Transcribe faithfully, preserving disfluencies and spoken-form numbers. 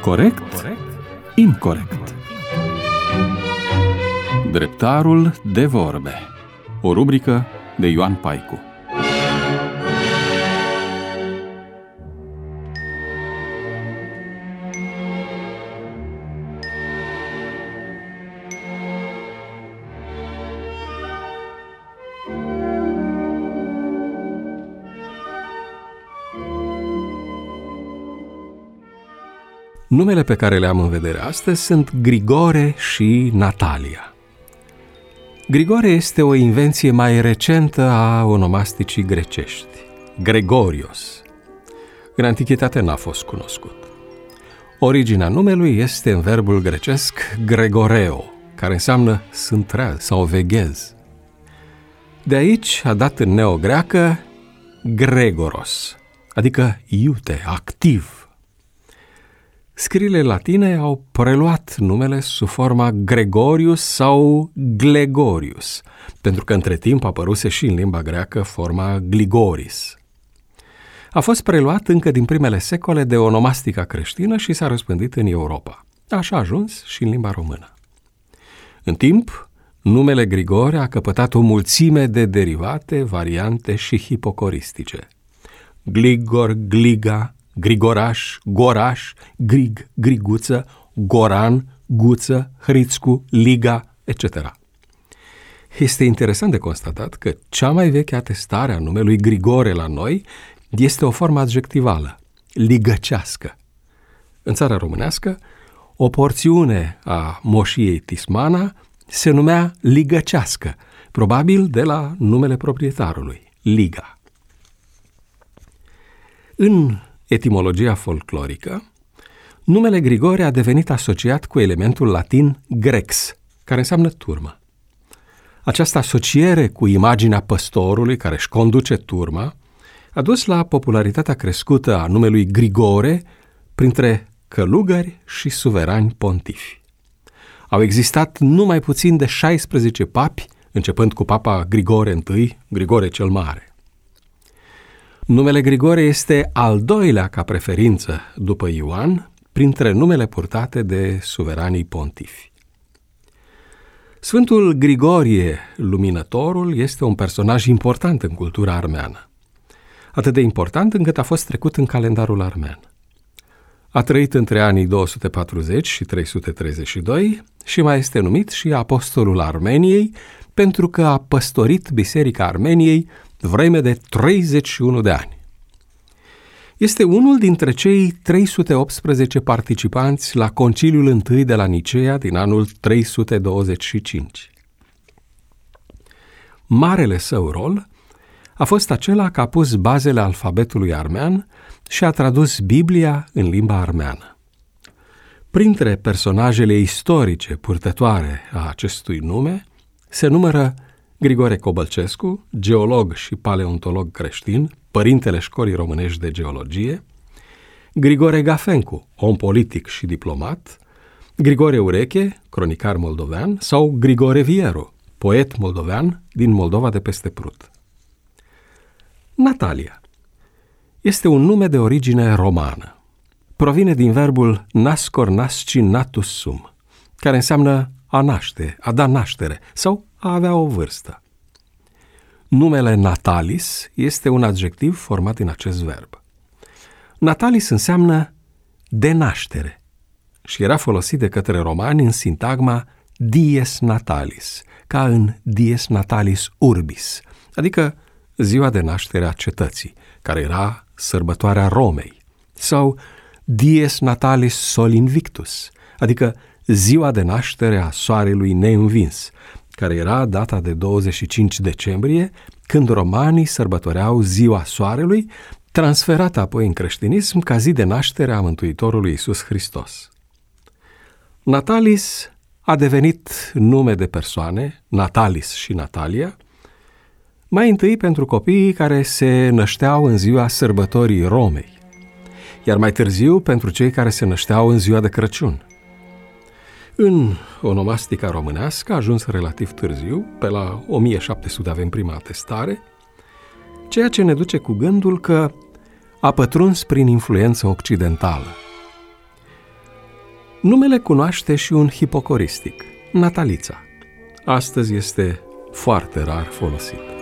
Corect? Incorect. Dreptarul de vorbe. O rubrică de Ioan Paicu. Numele pe care le am în vedere astăzi sunt Grigore și Natalia. Grigore este o invenție mai recentă a onomasticii grecești, Gregorios. În antichitate n-a fost cunoscut. Originea numelui este în verbul grecesc gregoreo, care înseamnă sunt treaz sau veghez. De aici a dat în neogreacă Gregoros, adică iute, activ. Scriile latine au preluat numele sub forma Gregorius sau Glegorius, pentru că între timp apăruse și în limba greacă forma Gligoris. A fost preluat încă din primele secole de onomastica creștină și s-a răspândit în Europa. Așa a ajuns și în limba română. În timp, numele Grigore a căpătat o mulțime de derivate, variante și hipocoristice. Gligor, Gliga, Grigoraș, Goraș, Grig, Griguță, Goran, Guță, Hrițcu, Liga, et cetera. Este interesant de constatat că cea mai veche atestare a numelui Grigore la noi este o formă adjectivală, ligăcească. În țara românească, o porțiune a moșiei Tismana se numea ligăcească, probabil de la numele proprietarului, Liga. În etimologia folclorică, numele Grigore a devenit asociat cu elementul latin grex, care înseamnă turmă. Această asociere cu imaginea păstorului care își conduce turma a dus la popularitatea crescută a numelui Grigore printre călugări și suverani pontifi. Au existat numai puțin de șaisprezece papi, începând cu papa Grigore I, Grigore cel Mare. Numele Grigore este al doilea ca preferință după Ioan, printre numele purtate de suveranii pontifi. Sfântul Grigorie Luminătorul este un personaj important în cultura armeană, atât de important încât a fost trecut în calendarul armean. A trăit între anii două sute patruzeci și trei sute treizeci și doi și mai este numit și Apostolul Armeniei pentru că a păstorit Biserica Armeniei vreme de treizeci și unu de ani. Este unul dintre cei trei sute optsprezece participanți la Conciliul I de la Nicea din anul trei sute douăzeci și cinci. Marele său rol a fost acela că a pus bazele alfabetului armean și a tradus Biblia în limba armeană. Printre personajele istorice purtătoare a acestui nume se numără Grigore Cobălcescu, geolog și paleontolog creștin, părintele Școlii Românești de Geologie, Grigore Gafencu, om politic și diplomat, Grigore Ureche, cronicar moldovean, sau Grigore Vieru, poet moldovean din Moldova de peste Prut. Natalia este un nume de origine romană. Provine din verbul nascor nasci natus sum, care înseamnă a naște, a da naștere sau a avea o vârstă. Numele Natalis este un adjectiv format din acest verb. Natalis înseamnă de naștere și era folosit de către romani în sintagma dies natalis, ca în dies natalis urbis, adică ziua de naștere a cetății, care era sărbătoarea Romei, sau dies natalis sol invictus, adică ziua de naștere a soarelui neînvins, care era data de douăzeci și cinci decembrie, când romanii sărbătoreau ziua soarelui, transferată apoi în creștinism ca zi de naștere a Mântuitorului Iisus Hristos. Natalis a devenit nume de persoane, Natalis și Natalia, mai întâi pentru copiii care se nășteau în ziua sărbătorii Romei, iar mai târziu pentru cei care se nășteau în ziua de Crăciun. În onomastica românească a ajuns relativ târziu, pe la o mie șapte sute avem prima atestare, ceea ce ne duce cu gândul că a pătruns prin influență occidentală. Numele cunoaște și un hipocoristic, Natalița. Astăzi este foarte rar folosit.